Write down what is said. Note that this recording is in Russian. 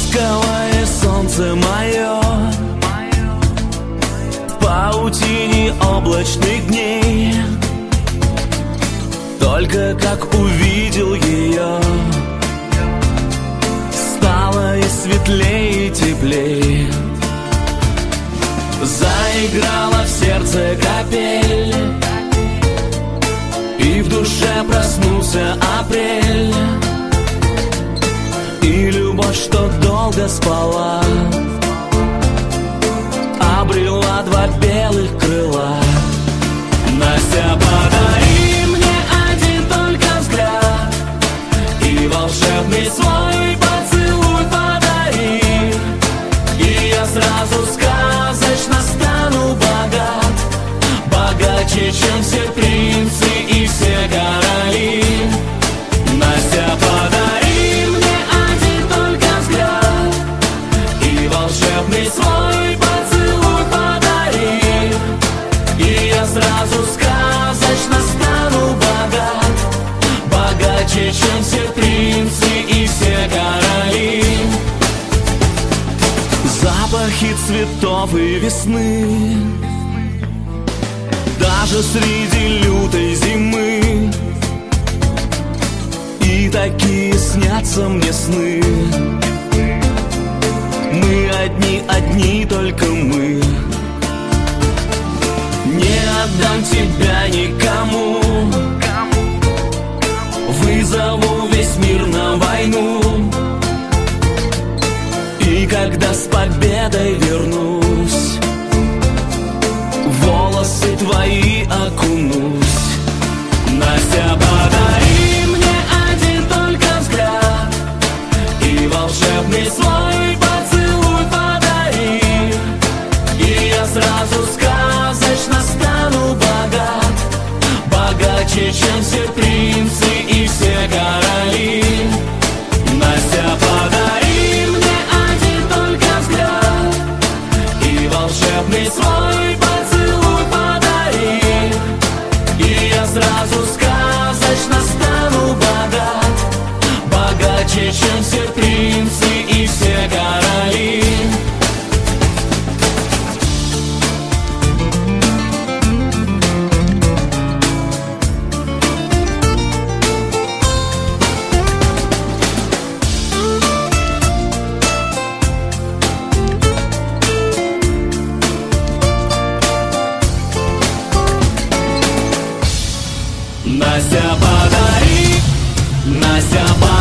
Ласковое солнце мое в паутине облачных дней. Только как увидел ее, стало и светлее, и теплее. Заиграла в сердце капель, и в душе проснулся апрель. И любовь, что долго спала, обрела два белых крыла. Настя, подари мне один только взгляд и волшебный свой поцелуй подари, и я сразу сказочно стану богат, богаче, чем все принцы и все короли. Настя, подари мне один только взгляд и волшебный свой поцелуй подари, и я сразу сказочно стану богат, богаче, чем все принцы и все короли. Запахи цветов и весны, даже среди лютой зимы, и такие снятся мне сны. Мы одни, одни только мы. Не отдам тебя никому, вызову весь мир на войну, и когда с победой вернусь, в волосы твои окунусь. Настя, подари мне один только взгляд и волшебный свой поцелуй подари, и я сразу сказочно стану богат, богаче, чем все принцы и все короли. Настя, подари мне один только взгляд и волшебный свой поцелуй подари, и я сразу сказочно стану богат, богаче, чем все принцы и все короли. Настя, подари, Настя, подари.